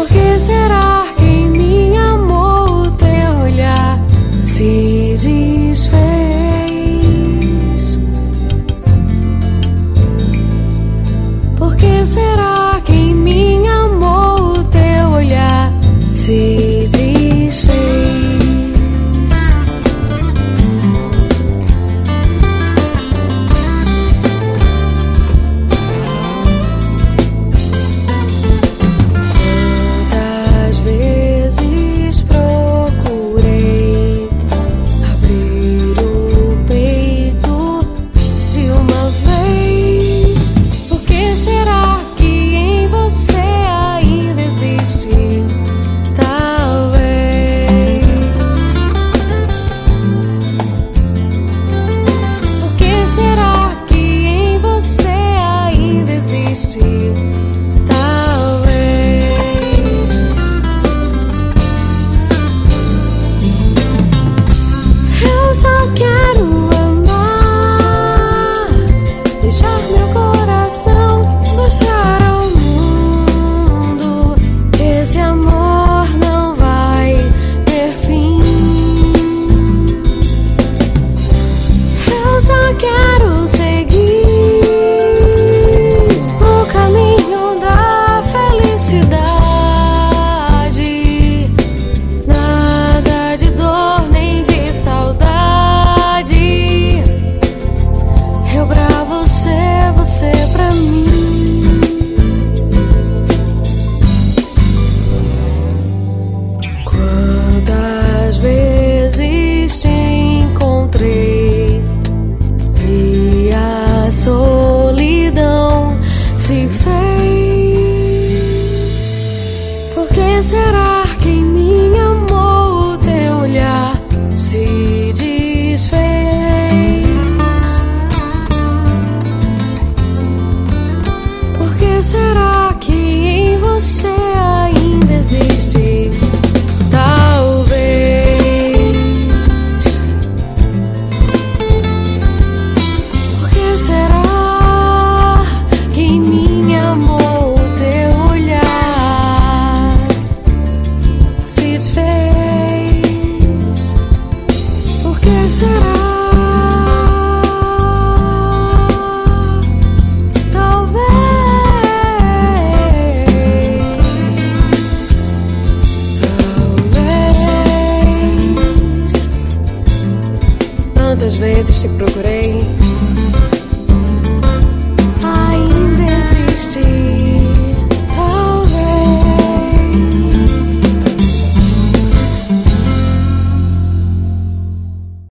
Por que será que em mim, amor, o teu olhar se desfez? Por que será que em mim, amor, o teu olhar se desfez? Quantas vezes procurei abrir o peito de uma vez? Por que será que em você ainda existe? Talvez. Por que será que em você ainda existe? Eu só quero amar, deixar meu coração, mostrar ao mundo que esse amor não vai ter fim. Eu só quero seguir o caminho da felicidade, nada de dor nem de saudade. Eu pra você, você pra mim. Quantas vezes te encontrei e a solidão se fez? Por que será que em mim, amor, o teu olhar se desfez? Por que será que em você ainda existe? Talvez. Por que será que em mim, amor, o teu olhar se desfez? Por que será? Talvez. Tantas vezes te procurei